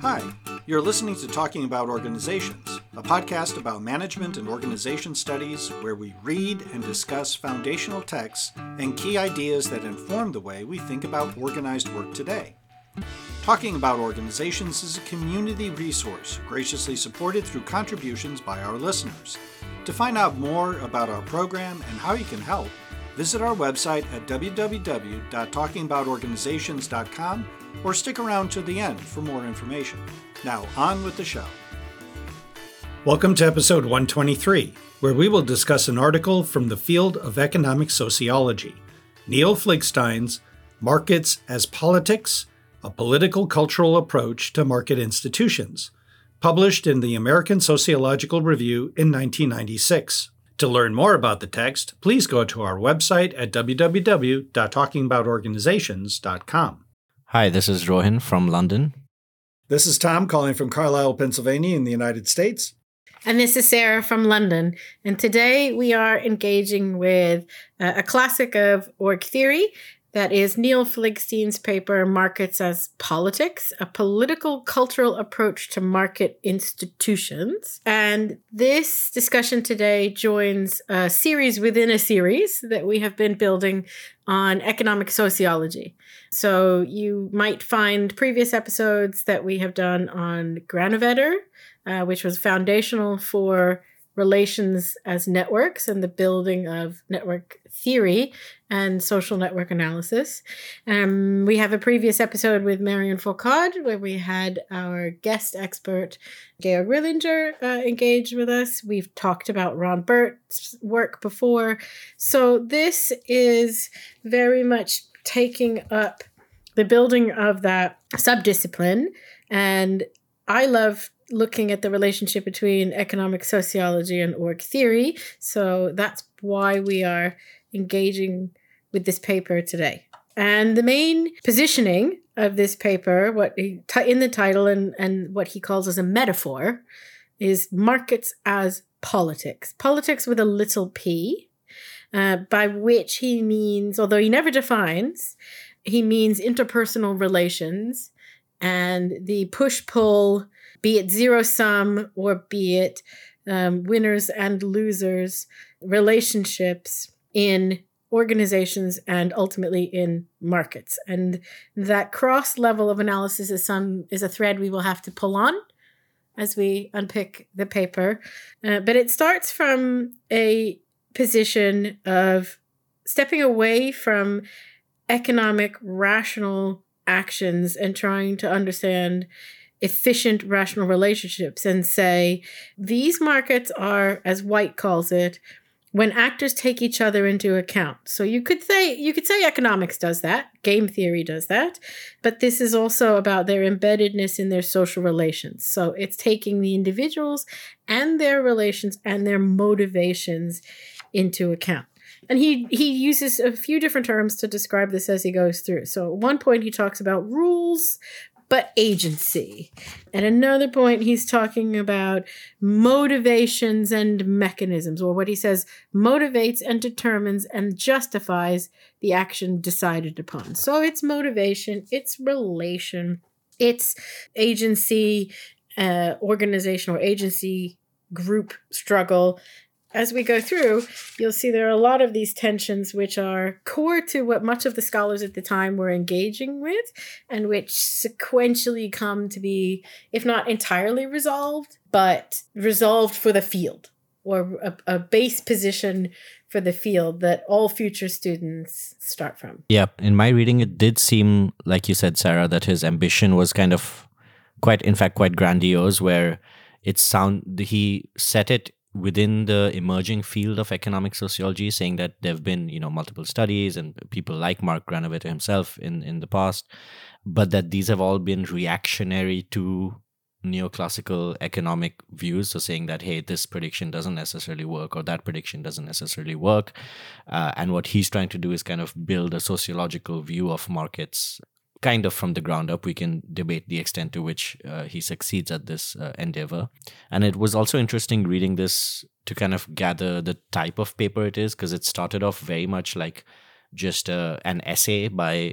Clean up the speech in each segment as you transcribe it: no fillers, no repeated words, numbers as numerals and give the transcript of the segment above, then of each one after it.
Hi, you're listening to Talking About Organizations, a podcast about management and organization studies where we read and discuss foundational texts and key ideas that inform the way we think about organized work today. Talking About Organizations is a community resource graciously supported through contributions by our listeners. To find out more about our program and how you can help, visit our website at www.talkingaboutorganizations.com or stick around to the end for more information. Now, on with the show. Welcome to episode 123, where we will discuss an article from the field of economic sociology, Neil Fligstein's Markets as Politics, a Political Cultural Approach to Market Institutions, published in the American Sociological Review in 1996. To learn more about the text, please go to our website at www.talkingaboutorganizations.com. Hi, this is Rohin from London. This is Tom calling from Carlisle, Pennsylvania in the United States. And this is Sarah from London. And today we are engaging with a classic of org theory. That is Neil Fligstein's paper, Markets as Politics, a Political Cultural Approach to Market Institutions. And this discussion today joins a series within a series that we have been building on economic sociology. So you might find previous episodes that we have done on Granovetter, which was foundational for relations as networks and the building of network theory and social network analysis. We have a previous episode with Marion Foucault where we had our guest expert, Georg Rillinger, engage with us. We've talked about Ron Burt's work before. So this is very much taking up the building of that subdiscipline. And I love looking at the relationship between economic sociology and org theory. So that's why we are engaging with this paper today. And the main positioning of this paper, in the title and what he calls as a metaphor, is markets as politics. Politics with a little p, by which he means, although he never defines, he means interpersonal relations and the push-pull, be it zero-sum or be it winners and losers, relationships in organizations and ultimately in markets. And that cross-level of analysis is a thread we will have to pull on as we unpick the paper. But it starts from a position of stepping away from economic rational actions and trying to understand efficient rational relationships and say, these markets are, as White calls it, when actors take each other into account. So you could say economics does that, game theory does that, but this is also about their embeddedness in their social relations. So it's taking the individuals and their relations and their motivations into account. And he uses a few different terms to describe this as he goes through. So at one point he talks about rules, but agency. At another point, he's talking about motivations and mechanisms, or what he says motivates and determines and justifies the action decided upon. So it's motivation, it's relation, it's agency, organization or agency group struggle. As we go through, you'll see there are a lot of these tensions which are core to what much of the scholars at the time were engaging with and which sequentially come to be, if not entirely resolved, but resolved for the field or a base position for the field that all future students start from. Yeah, in my reading, it did seem, like you said, Sarah, that his ambition was kind of quite grandiose, where he set it within the emerging field of economic sociology, saying that there have been, multiple studies and people like Mark Granovetter himself in the past, but that these have all been reactionary to neoclassical economic views. So saying that, hey, this prediction doesn't necessarily work or that prediction doesn't necessarily work. And what he's trying to do is kind of build a sociological view of markets kind of from the ground up. We can debate the extent to which he succeeds at this endeavor. And it was also interesting reading this to kind of gather the type of paper it is, because it started off very much like just an essay by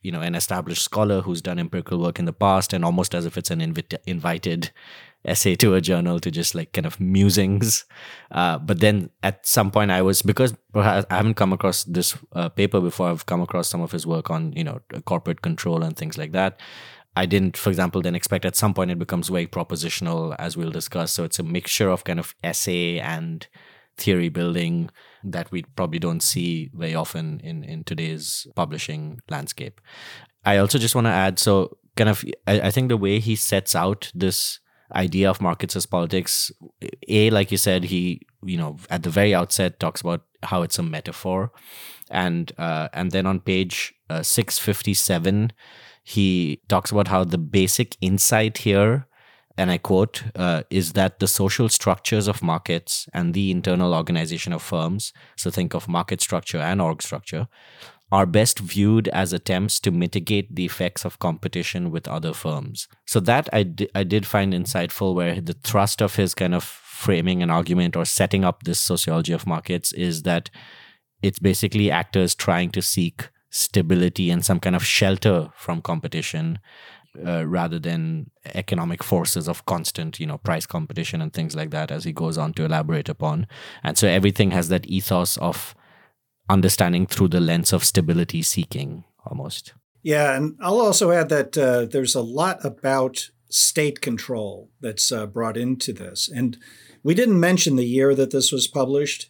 an established scholar who's done empirical work in the past, and almost as if it's an invited essay to a journal to just like kind of musings. But then at some point because perhaps I haven't come across this paper before, I've come across some of his work on, corporate control and things like that. I didn't, for example, then expect at some point it becomes very propositional, as we'll discuss. So it's a mixture of kind of essay and theory building that we probably don't see very often in today's publishing landscape. I also just want to add, so kind of, I think the way he sets out this idea of markets as politics, like you said, he, at the very outset talks about how it's a metaphor. And then on page 657, he talks about how the basic insight here, and I quote, is that the social structures of markets and the internal organization of firms, so think of market structure and org structure, are best viewed as attempts to mitigate the effects of competition with other firms. So that I did find insightful, where the thrust of his kind of framing an argument or setting up this sociology of markets is that it's basically actors trying to seek stability and some kind of shelter from competition, rather than economic forces of constant, price competition and things like that, as he goes on to elaborate upon. And so everything has that ethos of understanding through the lens of stability seeking, almost. Yeah, and I'll also add that there's a lot about state control that's brought into this. And we didn't mention the year that this was published,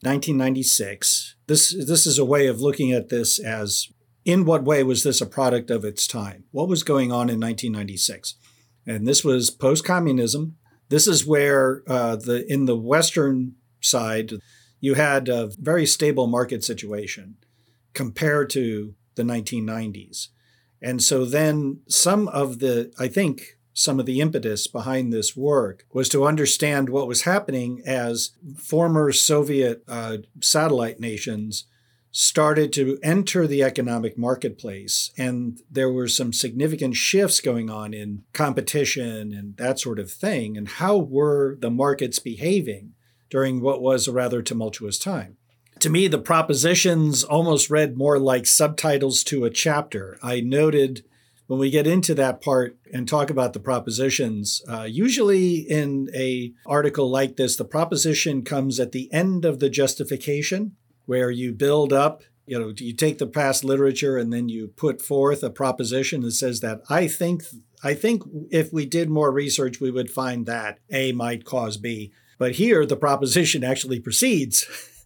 1996. This is a way of looking at this as, in what way was this a product of its time? What was going on in 1996? And this was post-communism. This is where in the Western side, you had a very stable market situation compared to the 1990s. And so then some of the impetus behind this work was to understand what was happening as former Soviet satellite nations started to enter the economic marketplace. And there were some significant shifts going on in competition and that sort of thing. And how were the markets behaving during what was a rather tumultuous time? To me, the propositions almost read more like subtitles to a chapter. I noted when we get into that part and talk about the propositions, usually in an article like this, the proposition comes at the end of the justification, where you build up, you take the past literature and then you put forth a proposition that says that I think if we did more research, we would find that A might cause B. But here, the proposition actually precedes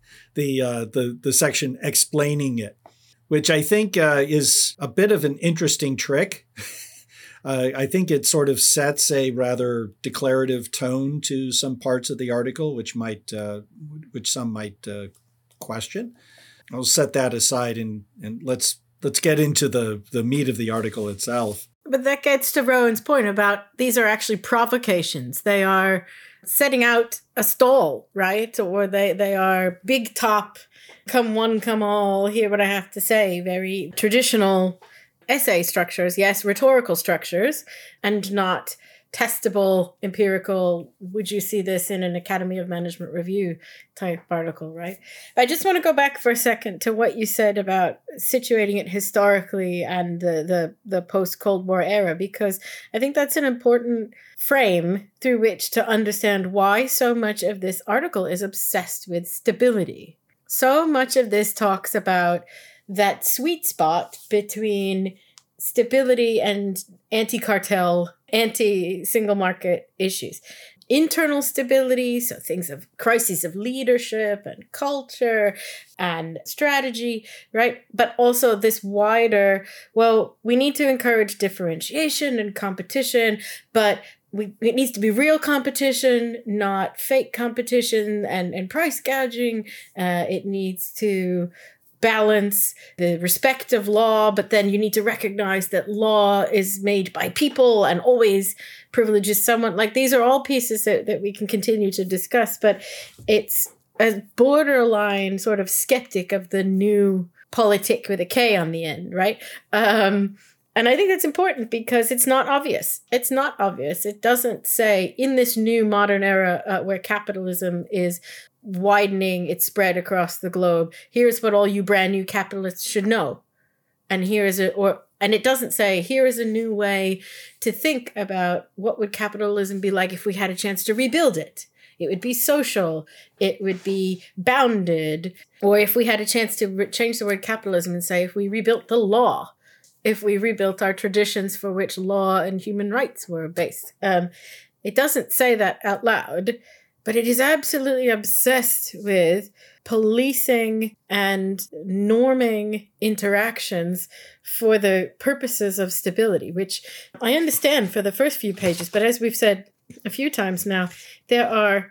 the section explaining it, which I think is a bit of an interesting trick. I think it sort of sets a rather declarative tone to some parts of the article, which some might question. I'll set that aside and let's get into the meat of the article itself. But that gets to Rowan's point about these are actually provocations. They are setting out a stall, right? Or they are big top, come one, come all, hear what I have to say, very traditional essay structures, yes, rhetorical structures, and not testable, empirical, would you see this in an Academy of Management Review type article, right? I just want to go back for a second to what you said about situating it historically and the post-Cold War era, because I think that's an important frame through which to understand why so much of this article is obsessed with stability. So much of this talks about that sweet spot between stability and anti-cartel, anti-single market issues. Internal stability, so things of crises of leadership and culture and strategy, right? But also this wider, well, we need to encourage differentiation and competition, but it needs to be real competition, not fake competition and price gouging. It needs to balance the respect of law, but then you need to recognize that law is made by people and always privileges someone. Like, these are all pieces that we can continue to discuss, but it's a borderline sort of skeptic of the new politic with a K on the end, right? And I think that's important because it's not obvious. It's not obvious. It doesn't say in this new modern era where capitalism is widening its spread across the globe, here's what all you brand new capitalists should know. And here's it, or And it doesn't say, here is a new way to think about what would capitalism be like if we had a chance to rebuild it. It would be social. It would be bounded. Or if we had a chance to change the word capitalism and say, if we rebuilt the law, if we rebuilt our traditions for which law and human rights were based. It doesn't say that out loud, but it is absolutely obsessed with policing and norming interactions for the purposes of stability, which I understand for the first few pages. But as we've said a few times now, there are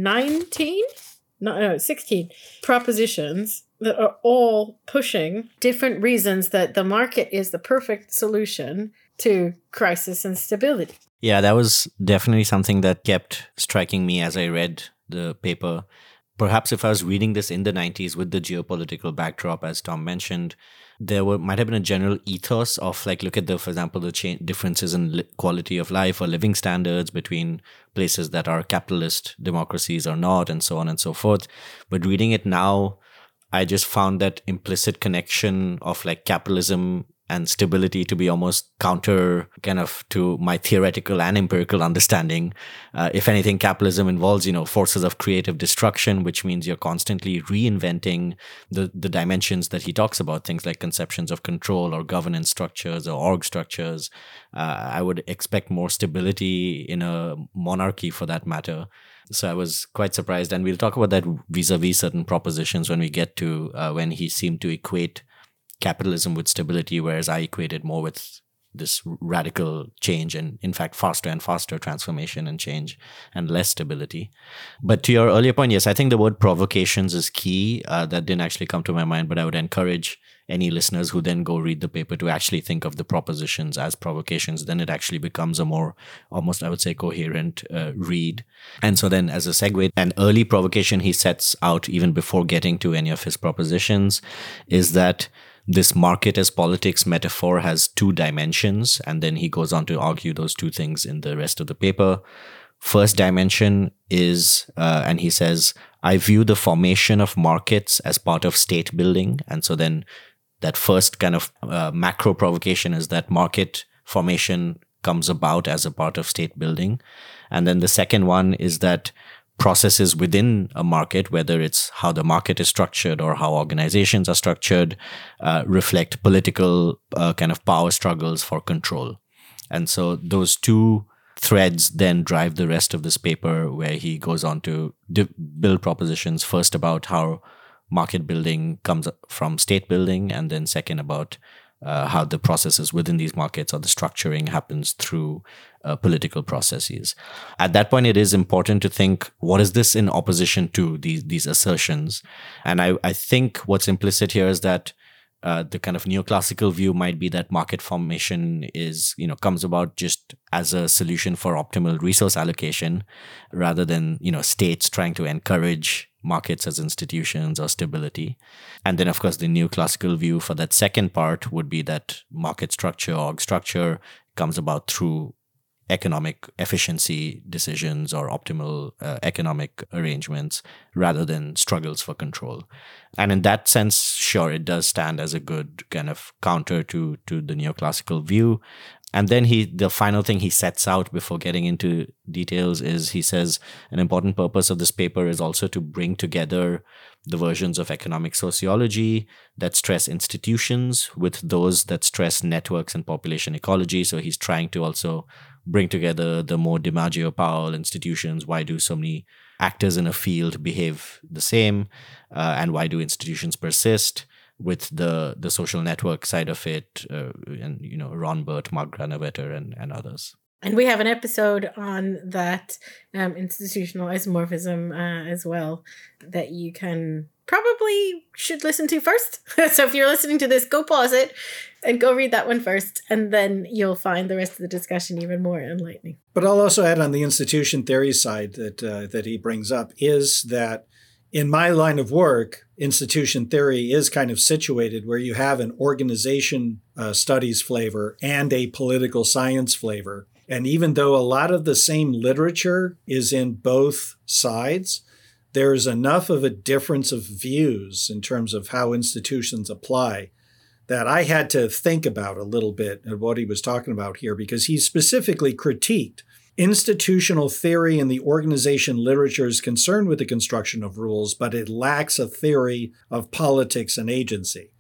16 propositions that are all pushing different reasons that the market is the perfect solution to crisis and stability. Yeah, that was definitely something that kept striking me as I read the paper. Perhaps if I was reading this in the 90s with the geopolitical backdrop, as Tom mentioned, there might have been a general ethos of like, look at for example, the differences in quality of life or living standards between places that are capitalist democracies or not, and so on and so forth. But reading it now, I just found that implicit connection of like capitalism and stability to be almost counter kind of to my theoretical and empirical understanding. If anything, capitalism involves, forces of creative destruction, which means you're constantly reinventing the dimensions that he talks about, things like conceptions of control or governance structures or org structures. I would expect more stability in a monarchy for that matter. So I was quite surprised. And we'll talk about that vis-a-vis certain propositions when we get to when he seemed to equate capitalism with stability, whereas I equated more with this radical change and, in fact, faster and faster transformation and change and less stability. But to your earlier point, yes, I think the word provocations is key. That didn't actually come to my mind, but I would encourage any listeners who then go read the paper to actually think of the propositions as provocations. Then it actually becomes a more, almost, I would say, coherent read. And so then as a segue, an early provocation he sets out even before getting to any of his propositions is that this market as politics metaphor has two dimensions, and then he goes on to argue those two things in the rest of the paper. First dimension is, and he says, I view the formation of markets as part of state building. And so then that first kind of macro provocation is that market formation comes about as a part of state building. And then the second one is that processes within a market, whether it's how the market is structured or how organizations are structured, reflect political kind of power struggles for control. And so those two threads then drive the rest of this paper, where he goes on to build propositions, first about how market building comes from state building, and then second about how the processes within these markets or the structuring happens through political processes. At that point, it is important to think, what is this in opposition to these assertions? And I think what's implicit here is that the kind of neoclassical view might be that market formation is, comes about just as a solution for optimal resource allocation, rather than, states trying to encourage markets as institutions or stability. And then, of course, the neoclassical view for that second part would be that market structure, org structure, comes about through economic efficiency decisions or optimal economic arrangements, rather than struggles for control. And in that sense, sure, it does stand as a good kind of counter to the neoclassical view. And then the final thing he sets out before getting into details is, he says, an important purpose of this paper is also to bring together the versions of economic sociology that stress institutions with those that stress networks and population ecology. So he's trying to also bring together the more DiMaggio Powell institutions. Why do so many actors in a field behave the same? And why do institutions persist? With the social network side of it, and Ron Burt, Mark Granovetter, and others. And we have an episode on that institutional isomorphism as well, that you probably should listen to first. So if you're listening to this, go pause it and go read that one first, and then you'll find the rest of the discussion even more enlightening. But I'll also add on the institution theory side that he brings up is that in my line of work, institution theory is kind of situated where you have an organization studies flavor and a political science flavor. And even though a lot of the same literature is in both sides, there's enough of a difference of views in terms of how institutions apply that I had to think about a little bit of what he was talking about here, because he specifically critiqued institutional theory in the organization literature is concerned with the construction of rules, but it lacks a theory of politics and agency.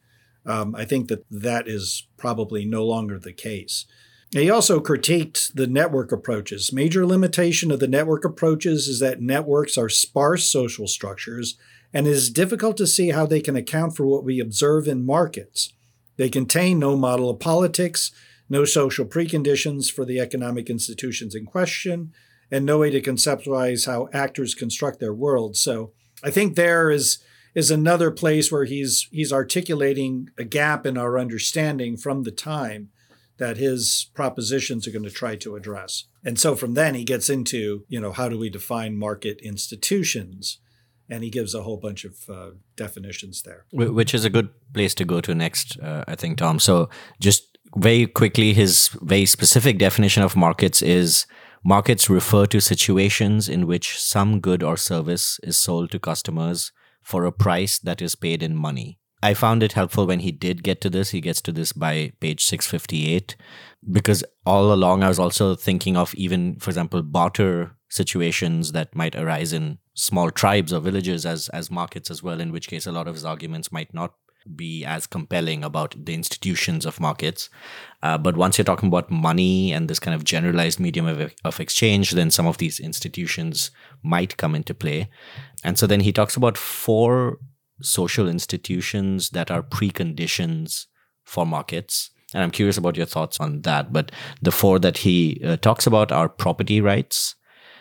I think that is probably no longer the case. He also critiqued the network approaches. Major limitation of the network approaches is that networks are sparse social structures, and it is difficult to see how they can account for what we observe in markets. They contain no model of politics, no social preconditions for the economic institutions in question, and no way to conceptualize how actors construct their world. So I think there is another place where he's articulating a gap in our understanding from the time that his propositions are going to try to address. And so from then he gets into, how do we define market institutions? And he gives a whole bunch of definitions there. Which is a good place to go to next, I think, Tom. So just very quickly, his very specific definition of markets is markets refer to situations in which some good or service is sold to customers for a price that is paid in money. I found it helpful when he did get to this. He gets to this by page 658, because all along I was also thinking of even, for example, barter situations that might arise in small tribes or villages as markets as well, in which case a lot of his arguments might not be as compelling about the institutions of markets. But once you're talking about money and this kind of generalized medium of exchange, then some of these institutions might come into play. And so then he talks about 4 social institutions that are preconditions for markets. And I'm curious about your thoughts on that. But the 4 that he talks about are property rights,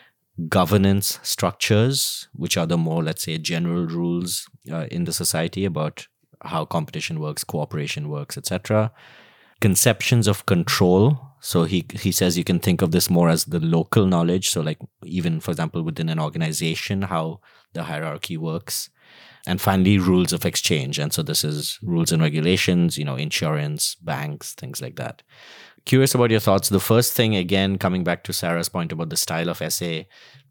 governance structures, which are the more, let's say, general rules in the society about how competition works, cooperation works, etc. Conceptions of control. So he says you can think of this more as the local knowledge. So like even, for example, within an organization, how the hierarchy works. And finally, rules of exchange. And so this is rules and regulations, insurance, banks, things like that. Curious about your thoughts. The first thing, again, coming back to Sarah's point about the style of essay,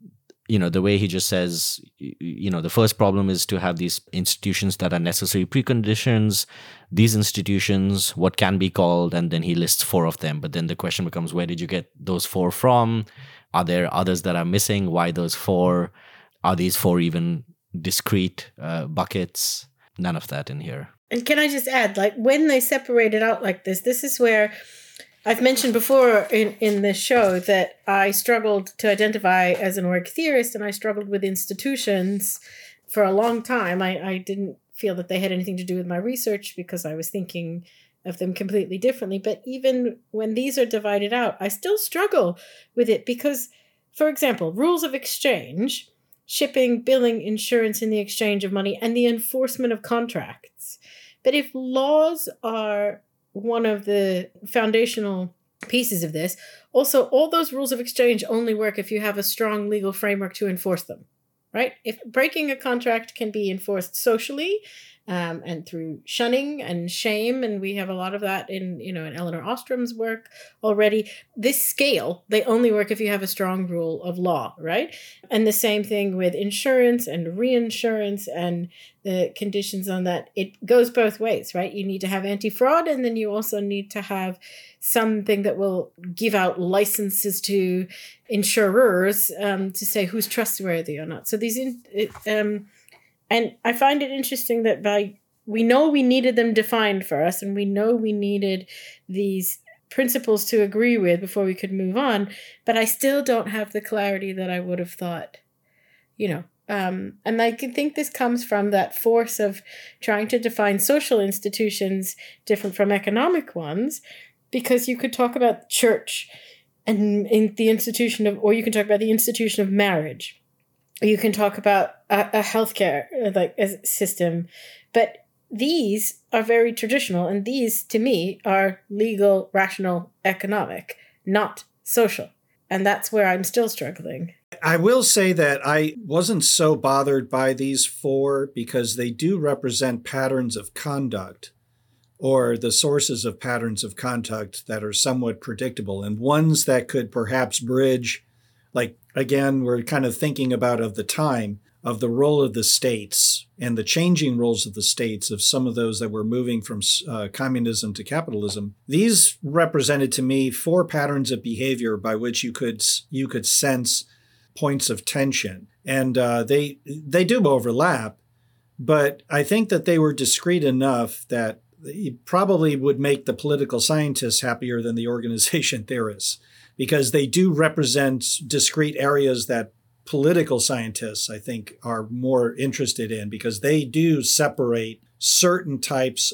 the way he just says, the first problem is to have these institutions that are necessary preconditions. These institutions, what can be called, and then he lists 4 of them. But then the question becomes, where did you get those 4 from? Are there others that are missing? Why those 4? Are these 4 even discrete buckets? None of that in here. And can I just add, when they separate it out like this is where I've mentioned before in this show that I struggled to identify as an org theorist, and I struggled with institutions for a long time. I didn't feel that they had anything to do with my research because I was thinking of them completely differently. But even when these are divided out, I still struggle with it because, for example, rules of exchange, shipping, billing, insurance in the exchange of money, and the enforcement of contracts. But if laws are one of the foundational pieces of this, also all those rules of exchange only work if you have a strong legal framework to enforce them, right? If breaking a contract can be enforced socially and through shunning and shame, and we have a lot of that in Elinor Ostrom's work already. This scale, they only work if you have a strong rule of law, right? And the same thing with insurance and reinsurance and the conditions on that. It goes both ways, right? You need to have anti-fraud, and then you also need to have something that will give out licenses to insurers to say who's trustworthy or not. So these and I find it interesting that we know we needed them defined for us, and we know we needed these principles to agree with before we could move on, but I still don't have the clarity that I would have thought, and I think this comes from that force of trying to define social institutions different from economic ones, because you could talk about church and in the institution of, or you can talk about the institution of marriage. You can talk about a healthcare system, but these are very traditional, and these, to me, are legal, rational, economic, not social. And that's where I'm still struggling. I will say that I wasn't so bothered by these 4 because they do represent patterns of conduct, or the sources of patterns of conduct that are somewhat predictable, and ones that could perhaps bridge, again, we're kind of thinking about of the time. of the role of the states and the changing roles of the states, of some of those that were moving from communism to capitalism, these represented to me 4 patterns of behavior by which you could sense points of tension. And they do overlap, but I think that they were discrete enough that it probably would make the political scientists happier than the organization theorists, because they do represent discrete areas that political scientists, I think, are more interested in, because they do separate certain types.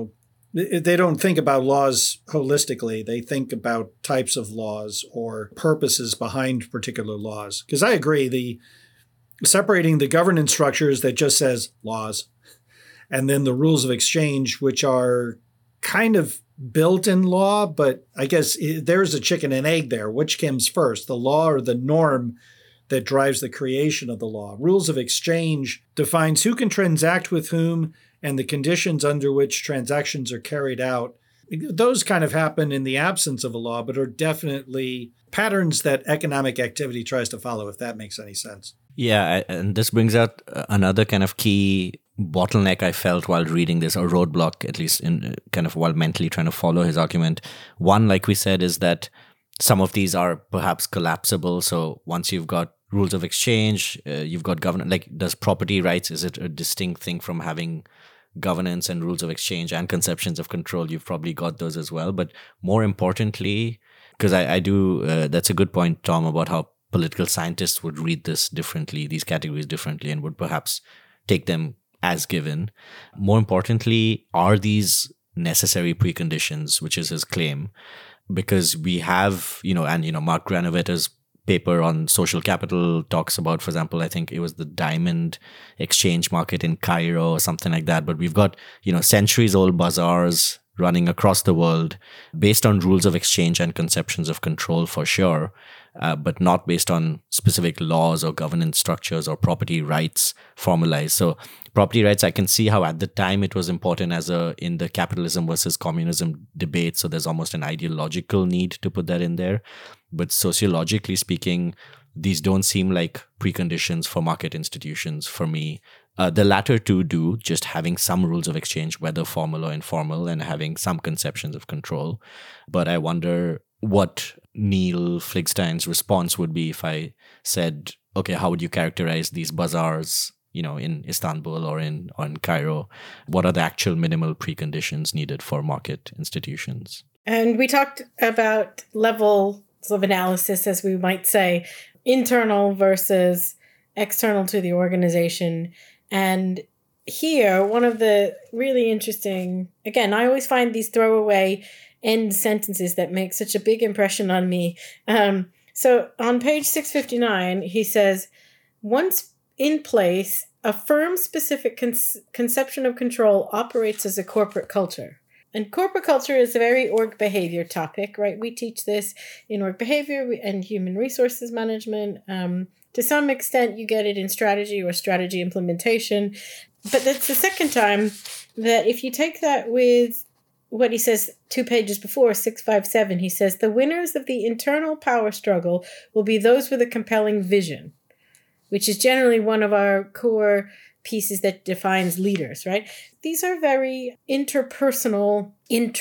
They don't think about laws holistically. They think about types of laws or purposes behind particular laws. Because I agree, separating the governance structures that just says laws, and then the rules of exchange, which are kind of built in law, but I guess there's a chicken and egg there. Which comes first, the law or the norm that drives the creation of the law? Rules of exchange defines who can transact with whom and the conditions under which transactions are carried out. Those kind of happen in the absence of a law, but are definitely patterns that economic activity tries to follow, if that makes any sense. Yeah, and this brings out another kind of key bottleneck I felt while reading this, or roadblock, at least in kind of while mentally trying to follow his argument. One, like we said, is that some of these are perhaps collapsible. So once you've got rules of exchange, you've got governance, like does property rights, is it a distinct thing from having governance and rules of exchange and conceptions of control? You've probably got those as well. But more importantly, because I do, that's a good point, Tom, about how political scientists would read this differently, these categories differently, and would perhaps take them as given. More importantly, are these necessary preconditions, which is his claim? Because we have, Mark Granovetter's paper on social capital talks about, for example, I think it was the diamond exchange market in Cairo or something like that. But we've got, centuries old bazaars running across the world based on rules of exchange and conceptions of control, for sure, but not based on specific laws or governance structures or property rights formalized. So property rights, I can see how at the time it was important in the capitalism versus communism debate. So there's almost an ideological need to put that in there. But sociologically speaking, these don't seem like preconditions for market institutions for me. The latter two do, just having some rules of exchange, whether formal or informal, and having some conceptions of control. But I wonder what Neil Fligstein's response would be if I said, okay, how would you characterize these bazaars, in Istanbul or in Cairo? What are the actual minimal preconditions needed for market institutions? And we talked about levels of analysis, as we might say, internal versus external to the organization. And here, one of the really interesting, again, I always find these throwaway end sentences that make such a big impression on me. So on page 659, he says, once in place, a firm-specific conception of control operates as a corporate culture. And corporate culture is a very org behavior topic, right? We teach this in org behavior and human resources management. To some extent, you get it in strategy or strategy implementation. But that's the second time that if you take that with what he says 2 pages before, 657, he says, the winners of the internal power struggle will be those with a compelling vision, which is generally one of our core pieces that defines leaders, right? These are very interpersonal,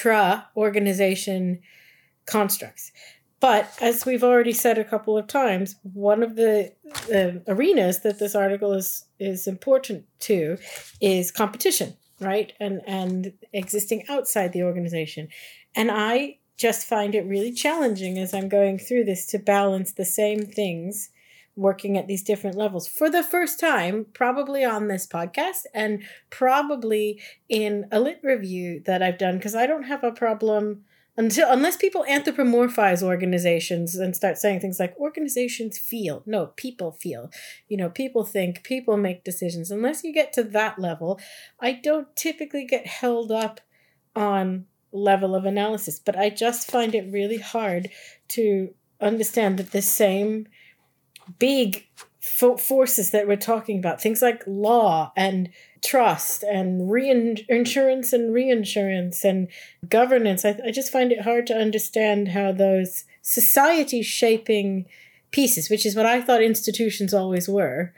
intra-organization constructs. But as we've already said a couple of times, one of the arenas that this article is important to is competition, right? And existing outside the organization. And I just find it really challenging as I'm going through this to balance the same things working at these different levels for the first time, probably on this podcast and probably in a lit review that I've done, because I don't have a problem unless people anthropomorphize organizations and start saying things like organizations feel. No, people feel. People think, people make decisions. Unless you get to that level, I don't typically get held up on level of analysis. But I just find it really hard to understand that the same big forces that we're talking about, things like law and trust and insurance and reinsurance and governance, I just find it hard to understand how those society shaping pieces, which is what I thought institutions always were,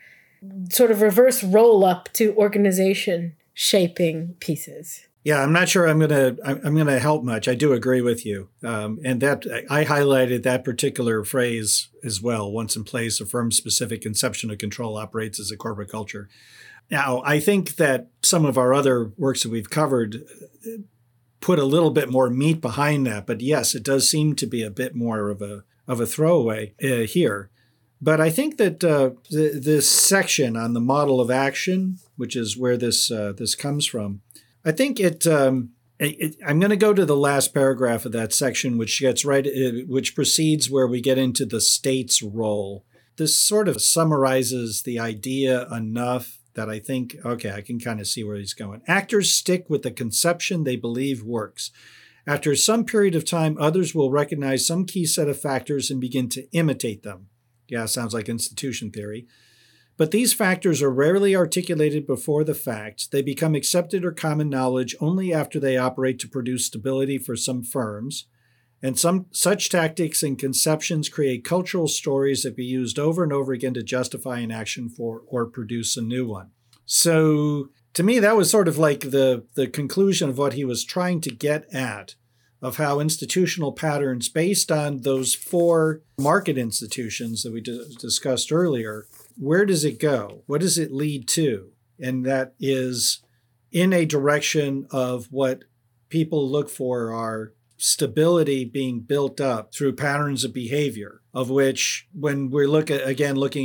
sort of reverse roll up to organization shaping pieces. Yeah, I'm not sure I'm gonna help much. I do agree with you, and that I highlighted that particular phrase as well. Once in place, a firm-specific conception of control operates as a corporate culture. Now, I think that some of our other works that we've covered put a little bit more meat behind that, but yes, it does seem to be a bit more of a throwaway here. But I think that this section on the model of action, which is where this comes from, I think I'm going to go to the last paragraph of that section, which precedes where we get into the state's role. This sort of summarizes the idea enough that I think, okay, I can kind of see where he's going. Actors stick with the conception they believe works. After some period of time, others will recognize some key set of factors and begin to imitate them. Yeah, sounds like institution theory. But these factors are rarely articulated before the fact. They become accepted or common knowledge only after they operate to produce stability for some firms. And some such tactics and conceptions create cultural stories that be used over and over again to justify an action for or produce a new one. So to me, that was sort of like the conclusion of what he was trying to get at, of how institutional patterns based on those 4 market institutions that we discussed earlier, where does it go? What does it lead to? And that is in a direction of what people look for are stability being built up through patterns of behavior, of which when we're looking at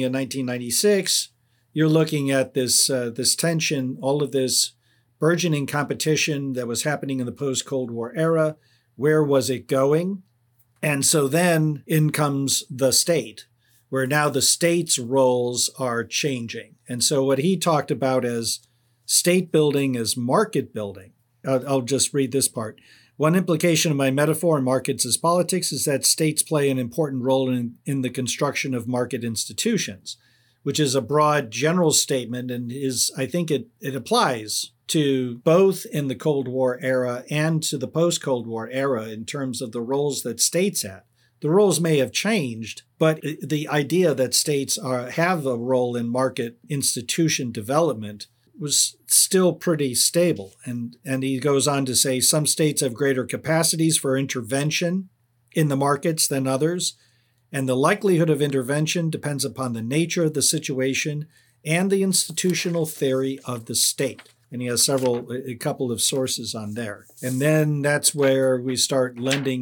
1996, you're looking at this tension, all of this burgeoning competition that was happening in the post-Cold War era. Where was it going? And so then in comes the state, where now the state's roles are changing. And so what he talked about as state building is market building. I'll just read this part. One implication of my metaphor in markets as politics is that states play an important role in the construction of market institutions, which is a broad general statement and I think it applies to both in the Cold War era and to the post-Cold War era in terms of the roles that states had. The roles may have changed, but the idea that states have a role in market institution development was still pretty stable. And he goes on to say some states have greater capacities for intervention in the markets than others, and the likelihood of intervention depends upon the nature of the situation and the institutional theory of the state. And he has a couple of sources on there. And then that's where we start running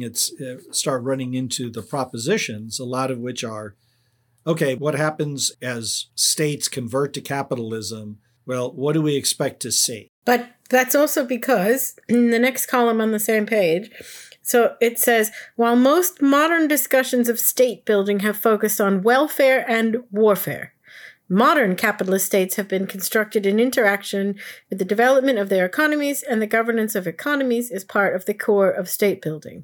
into the propositions, a lot of which are, okay, what happens as states convert to capitalism? Well, what do we expect to see? But that's also because in the next column on the same page, so it says, while most modern discussions of state building have focused on welfare and warfare, modern capitalist states have been constructed in interaction with the development of their economies, and the governance of economies is part of the core of state building.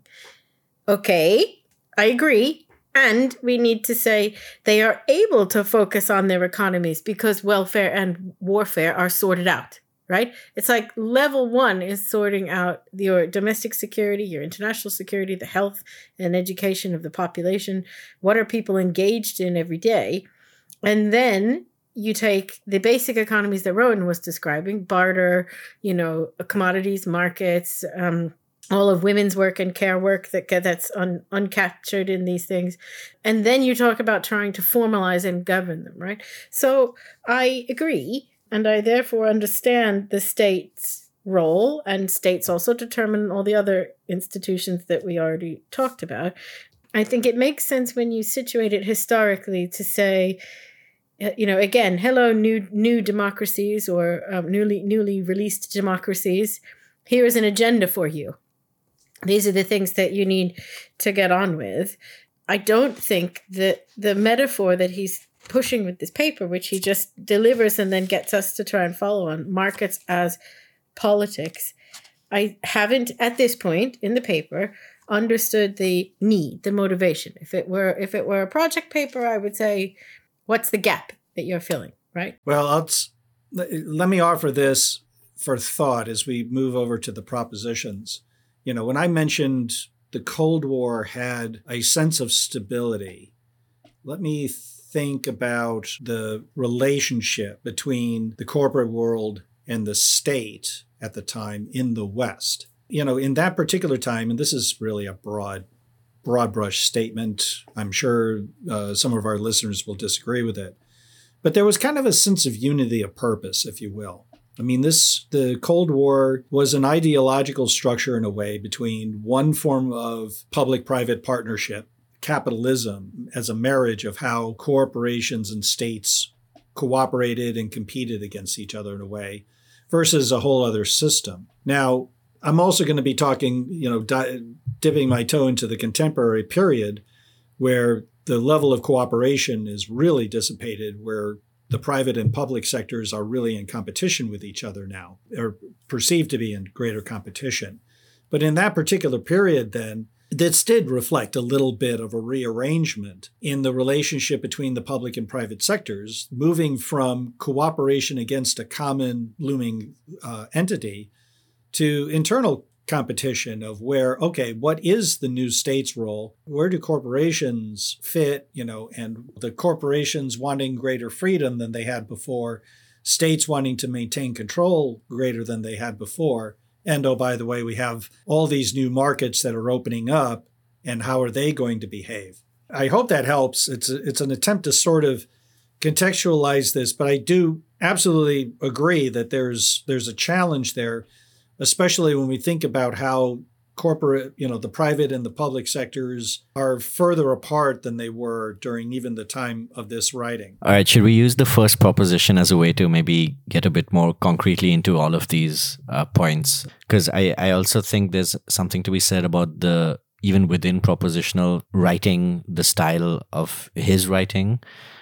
Okay, I agree. And we need to say they are able to focus on their economies because welfare and warfare are sorted out, right? It's like level 1 is sorting out your domestic security, your international security, the health and education of the population. What are people engaged in every day? And then you take the basic economies that Rowan was describing, barter, commodities, markets, all of women's work and care work that's uncaptured in these things. And then you talk about trying to formalize and govern them, right? So I agree, and I therefore understand the state's role, and states also determine all the other institutions that we already talked about. I think it makes sense when you situate it historically to say, again, hello, new democracies or newly released democracies. Here is an agenda for you. These are the things that you need to get on with. I don't think that the metaphor that he's pushing with this paper, which he just delivers and then gets us to try and follow on, markets as politics, I haven't at this point in the paper understood the need, the motivation. If it were a project paper, I would say, what's the gap that you're filling, right? Well, let me offer this for thought as we move over to the propositions. When I mentioned the Cold War had a sense of stability, let me think about the relationship between the corporate world and the state at the time in the West. In that particular time, and this is really a broad brush statement, I'm sure some of our listeners will disagree with it, but there was kind of a sense of unity of purpose, if you will. I mean, the Cold War was an ideological structure in a way between one form of public-private partnership, capitalism, as a marriage of how corporations and states cooperated and competed against each other in a way, versus a whole other system. Now, I'm also going to be talking, dipping my toe into the contemporary period where the level of cooperation is really dissipated, where the private and public sectors are really in competition with each other now, or perceived to be in greater competition. But in that particular period, then, this did reflect a little bit of a rearrangement in the relationship between the public and private sectors, moving from cooperation against a common looming entity to internal competition of where, okay, what is the new state's role? Where do corporations fit, and the corporations wanting greater freedom than they had before, states wanting to maintain control greater than they had before. And, oh, by the way, we have all these new markets that are opening up, and how are they going to behave? I hope that helps. It's an attempt to sort of contextualize this, but I do absolutely agree that there's a challenge there, especially when we think about how corporate, the private and the public sectors are further apart than they were during even the time of this writing. All right, should we use the first proposition as a way to maybe get a bit more concretely into all of these points? Because I also think there's something to be said about even within propositional writing, the style of his writing.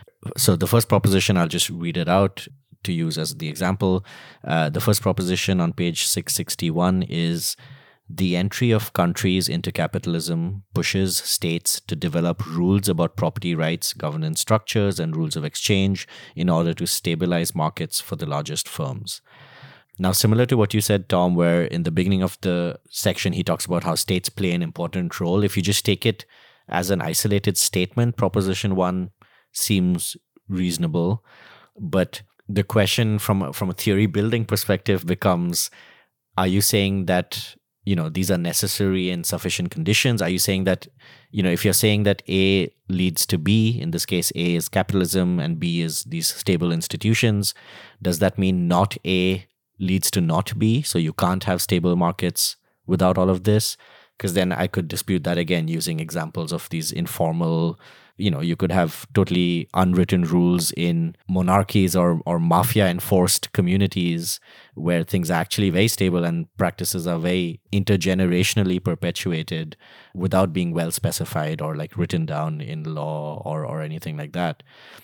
So the first proposition, I'll just read it out to use as the example. The first proposition on page 661 is: the entry of countries into capitalism pushes states to develop rules about property rights, governance structures, and rules of exchange in order to stabilize markets for the largest firms. Now, similar to what you said, Tom, where in the beginning of the section, he talks about how states play an important role. If you just take it as an isolated statement, Proposition 1 seems reasonable. But the question from a theory building perspective becomes, are you saying that these are necessary and sufficient conditions? Are you saying that, if you're saying that A leads to B, in this case, A is capitalism and B is these stable institutions, does that mean not A leads to not B? So you can't have stable markets without all of this? Because then I could dispute that again using examples of these informal, you could have totally unwritten rules in monarchies or mafia-enforced communities where things are actually very stable and practices are very intergenerationally perpetuated without being well specified or like written down in law or anything like that.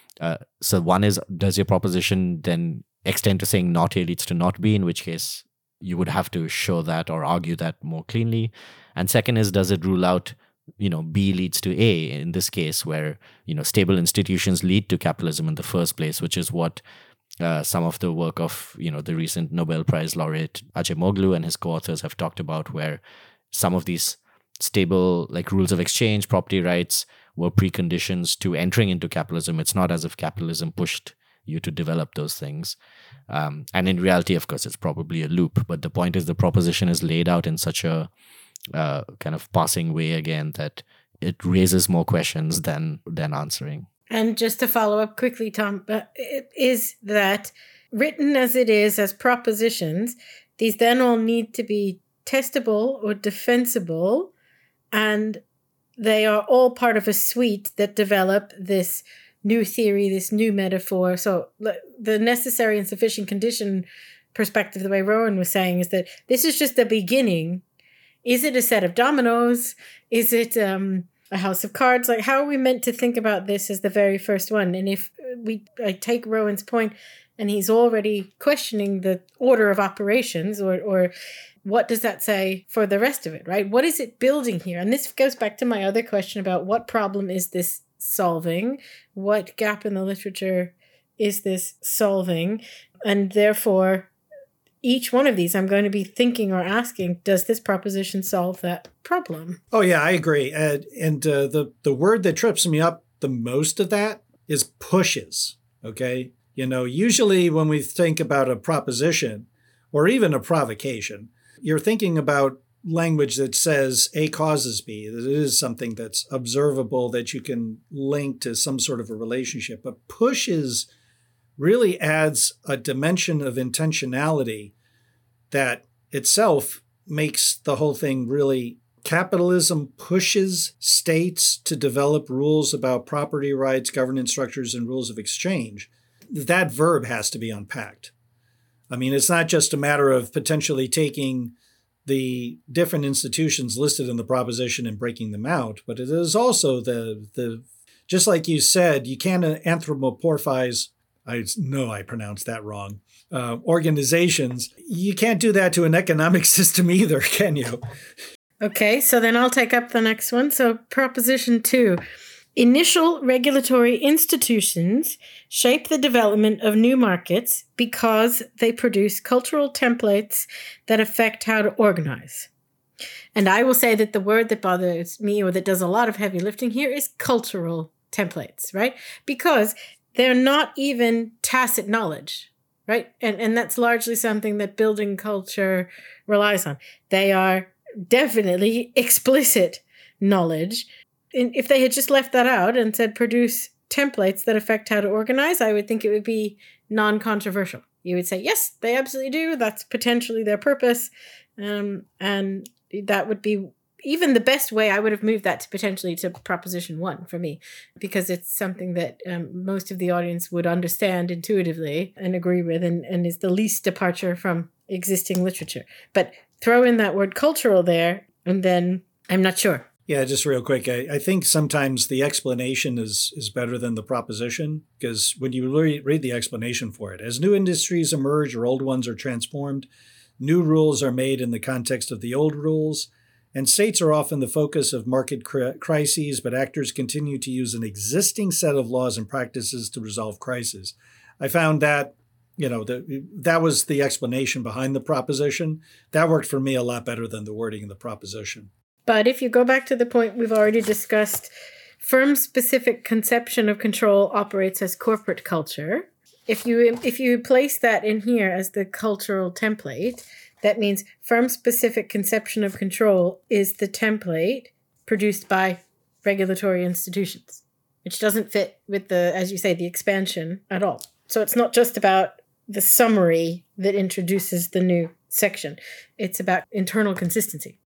So one is, does your proposition then extend to saying not A leads to not B, in which case you would have to show that or argue that more cleanly? And second is, does it rule out B leads to A in this case, where, stable institutions lead to capitalism in the first place, which is what some of the work of, the recent Nobel Prize laureate Acemoglu and his co-authors have talked about, where some of these stable, like rules of exchange, property rights were preconditions to entering into capitalism. It's not as if capitalism pushed you to develop those things. And in reality, of course, it's probably a loop. But the point is the proposition is laid out in such a kind of passing way again that it raises more questions than answering. And just to follow up quickly, Tom, it is that written as it is as propositions, these then all need to be testable or defensible, and they are all part of a suite that develop this new theory, this new metaphor. So the necessary and sufficient condition perspective, the way Rowan was saying, is that this is just the beginning. Is it a set of dominoes? Is it a house of cards? Like, how are we meant to think about this as the very first one? And if I take Rowan's point, and he's already questioning the order of operations, or what does that say for the rest of it, right? What is it building here? And this goes back to my other question about what problem is this solving? What gap in the literature is this solving? And therefore, each one of these, I'm going to be thinking or asking, does this proposition solve that problem? Oh, yeah, I agree. And the word that trips me up the most of that is pushes, okay? Usually when we think about a proposition or even a provocation, you're thinking about language that says A causes B, that it is something that's observable, that you can link to some sort of a relationship. But pushes really adds a dimension of intentionality that itself makes the whole thing really. Capitalism pushes states to develop rules about property rights, governance structures, and rules of exchange. That verb has to be unpacked. I mean, it's not just a matter of potentially taking the different institutions listed in the proposition and breaking them out, but it is also the just like you said, you can't anthropomorphize. I know I pronounced that wrong. Organizations. You can't do that to an economic system either, can you? Okay, so then I'll take up the next one. So Proposition 2. Initial regulatory institutions shape the development of new markets because they produce cultural templates that affect how to organize. And I will say that the word that bothers me, or that does a lot of heavy lifting here, is cultural templates, right? Because they're not even tacit knowledge, right? And that's largely something that building culture relies on. They are definitely explicit knowledge. And if they had just left that out and said produce templates that affect how to organize, I would think it would be non-controversial. You would say, yes, they absolutely do. That's potentially their purpose. And that would be even the best way. I would have moved that to potentially to Proposition 1 for me, because it's something that most of the audience would understand intuitively and agree with, and is the least departure from existing literature. But throw in that word cultural there, and then I'm not sure. Yeah, just real quick. I think sometimes the explanation is better than the proposition, because when you read the explanation for it, as new industries emerge or old ones are transformed, new rules are made in the context of the old rules, and states are often the focus of market crises, but actors continue to use an existing set of laws and practices to resolve crises. I found that, that was the explanation behind the proposition. That worked for me a lot better than the wording in the proposition. But if you go back to the point we've already discussed, firm-specific conception of control operates as corporate culture. If you place that in here as the cultural template, that means firm-specific conception of control is the template produced by regulatory institutions, which doesn't fit with the, as you say, the expansion at all. So it's not just about the summary that introduces the new section. It's about internal consistency.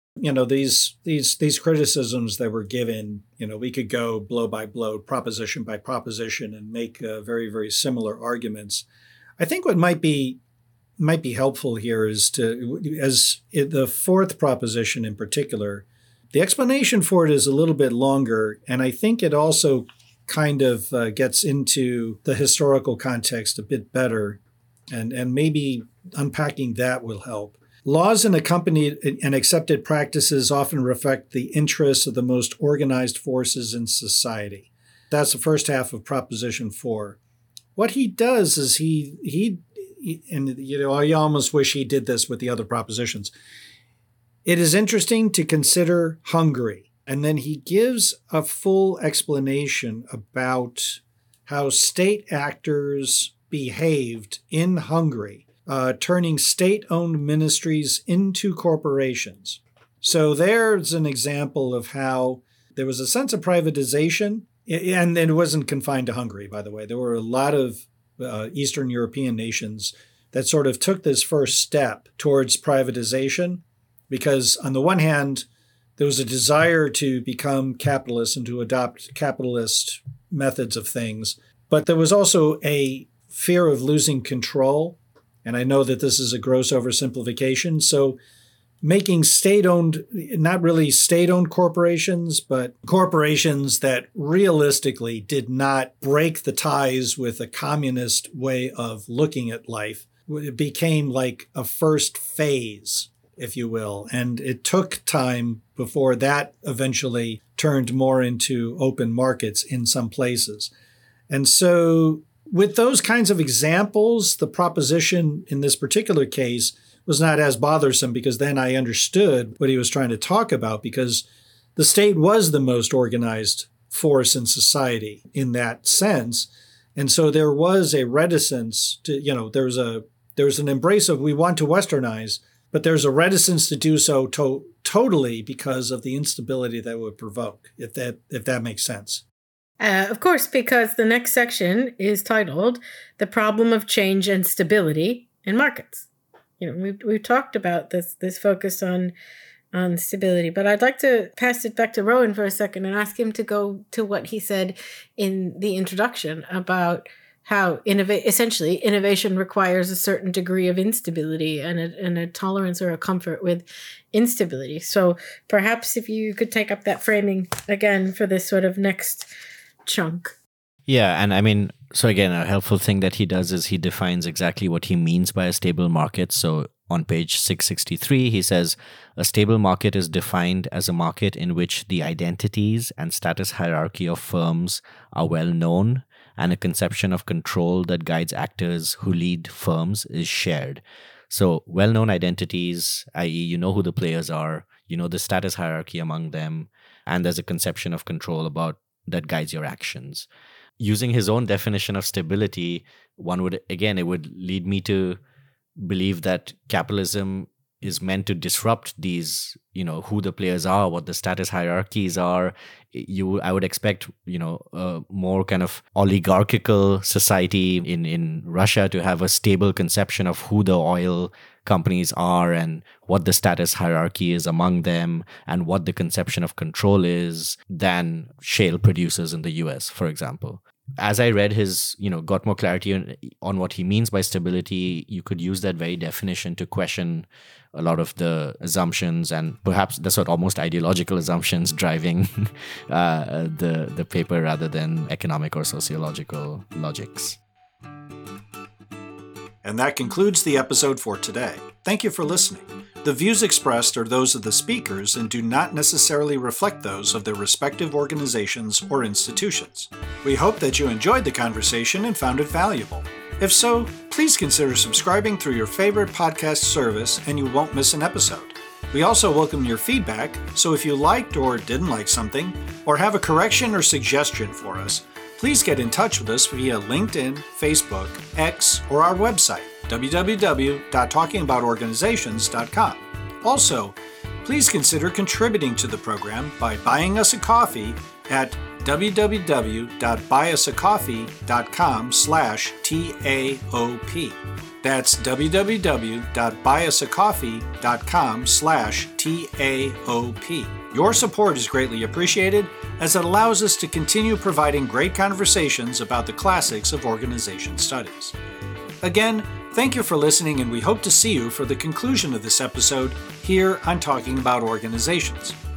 These criticisms that were given, we could go blow by blow, proposition by proposition, and make very, very similar arguments. I think what might be helpful here is as the fourth proposition in particular, the explanation for it is a little bit longer, and I think it also kind of gets into the historical context a bit better, and maybe unpacking that will help. Laws and accompanied and accepted practices often reflect the interests of the most organized forces in society. That's the first half of Proposition 4. What he does is I almost wish he did this with the other propositions. It is interesting to consider Hungary. And then he gives a full explanation about how state actors behaved in Hungary, turning state-owned ministries into corporations. So there's an example of how there was a sense of privatization, and it wasn't confined to Hungary, by the way. There were a lot of Eastern European nations that sort of took this first step towards privatization, because on the one hand, there was a desire to become capitalist and to adopt capitalist methods of things, but there was also a fear of losing control. And I know that this is a gross oversimplification. So making state-owned, not really state-owned corporations, but corporations that realistically did not break the ties with a communist way of looking at life, it became like a first phase, if you will. And it took time before that eventually turned more into open markets in some places. And so with those kinds of examples, the proposition in this particular case was not as bothersome, because then I understood what he was trying to talk about, because the state was the most organized force in society in that sense. And so there was a reticence to, there's an embrace of we want to Westernize, but there's a reticence to do so totally because of the instability that would provoke, if that makes sense. Of course, because the next section is titled "The Problem of Change and Stability in Markets." We've talked about this focus on stability, but I'd like to pass it back to Rowan for a second and ask him to go to what he said in the introduction about how essentially innovation requires a certain degree of instability and a tolerance or a comfort with instability. So perhaps if you could take up that framing again for this sort of next chunk. Yeah, and I mean, so again, a helpful thing that he does is he defines exactly what he means by a stable market. So on page 663, he says, a stable market is defined as a market in which the identities and status hierarchy of firms are well known, and a conception of control that guides actors who lead firms is shared. So well-known identities, i.e. you know who the players are, you know the status hierarchy among them, and there's a conception of control that guides your actions. Using his own definition of stability, it would lead me to believe that capitalism is meant to disrupt these, who the players are, what the status hierarchies are. I would expect, a more kind of oligarchical society in Russia to have a stable conception of who the oil companies are and what the status hierarchy is among them and what the conception of control is than shale producers in the US, for example. As I read his, got more clarity on what he means by stability, you could use that very definition to question a lot of the assumptions and perhaps the sort of almost ideological assumptions driving the paper rather than economic or sociological logics. And that concludes the episode for today. Thank you for listening. The views expressed are those of the speakers and do not necessarily reflect those of their respective organizations or institutions. We hope that you enjoyed the conversation and found it valuable. If so, please consider subscribing through your favorite podcast service and you won't miss an episode. We also welcome your feedback, so if you liked or didn't like something, or have a correction or suggestion for us, please get in touch with us via LinkedIn, Facebook, X, or our website, www.talkingaboutorganizations.com. Also, please consider contributing to the program by buying us a coffee at www.buyusacoffee.com/TAOP. That's www.buyusacoffee.com/TAOP. Your support is greatly appreciated as it allows us to continue providing great conversations about the classics of organization studies. Again, thank you for listening, and we hope to see you for the conclusion of this episode here on Talking About Organizations.